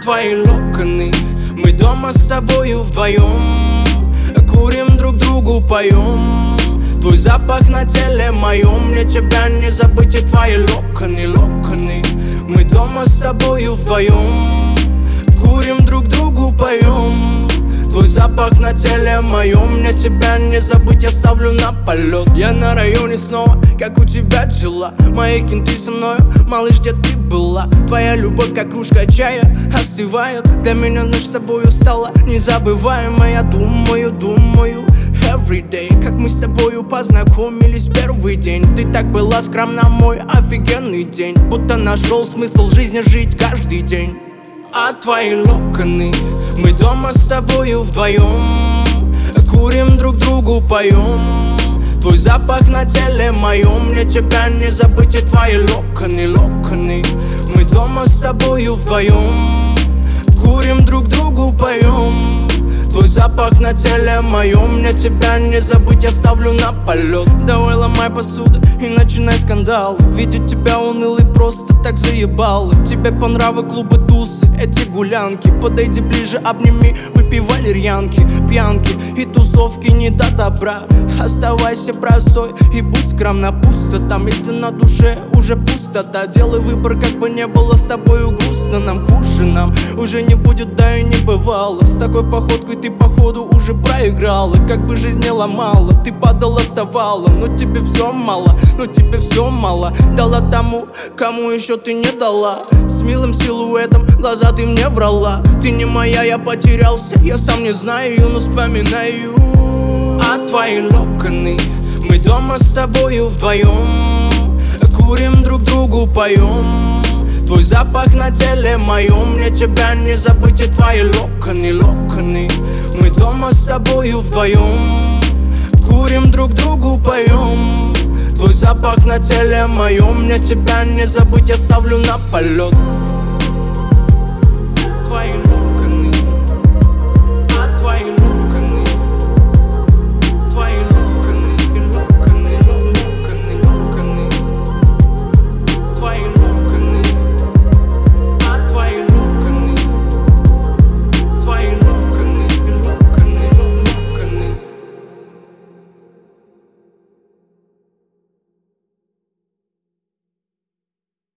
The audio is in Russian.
твои локоны. Мы дома с тобою вдвоем, курим друг другу, поем. Твой запах на теле моем, мне тебя не забыть, и твои локоны, локоны. Мы дома с тобою вдвоем, курим друг другу, поем. Твой запах на теле моем, мне тебя не забыть, я ставлю на полет. Я на районе снова, как у тебя дела? Мои кенты со мною, малыш, где ты была? Твоя любовь, как кружка чая, остывает. Для меня ночь с тобою стала незабываемой. Я думаю, everyday, как мы с тобою познакомились в первый день. Ты так была скромна, мой офигенный день. Будто нашел смысл жизни жить каждый день. А твои локоны, мы дома с тобою вдвоем, курим друг другу, поем. Твой запах на теле моем, мне тебя не забыть, и твои локоны, локоны. Мы дома с тобою вдвоем, курим друг другу, поем. Твой запах на теле моем, мне тебя не забыть, я ставлю на полет. Давай ломай посуду и начинай скандал. Видеть тебя унылый просто так заебало. Тебе по нраву клубы, тусы, эти гулянки. Подойди ближе, обними, выпей валерьянки. Пьянки и тусовки не до добра. Оставайся простой и будь скромна. Пусто там, если на душе уже пустота. Делай выбор, как бы не было с тобою грустно. Нам хуже, нам уже не будет, да и не бывало. С такой походкой ты походу уже проиграла. Как бы жизнь не ломала, ты падала, вставала. Но тебе все мало, но тебе все мало. Дала тому, кому еще ты не дала. С милым силуэтом глаза ты мне врала. Ты не моя, я потерялся, я сам не знаю, но вспоминаю. А твои локоны, мы дома с тобою вдвоем, курим друг другу, поем. Твой запах на теле моем, мне тебя не забыть, и твои локоны, локоны. Мы дома с тобою вдвоем, курим друг другу, поем. Твой запах на теле моем, мне тебя не забыть, я ставлю на полет.